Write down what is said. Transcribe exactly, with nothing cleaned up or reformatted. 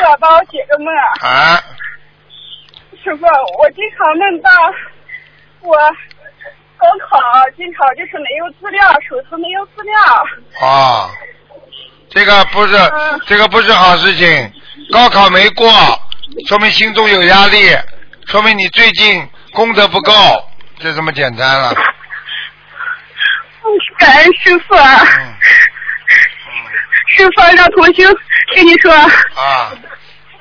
了，帮我解个梦。 啊。 师傅，我经常梦到我高考，经常就是没有资料，手头没有资料。 啊，这个不是、嗯、这个不是好事情。高考没过，说明心中有压力，说明你最近功德不够，就这么简单了。 感恩师傅啊！ 嗯嗯、 师傅让同修跟你说， 啊，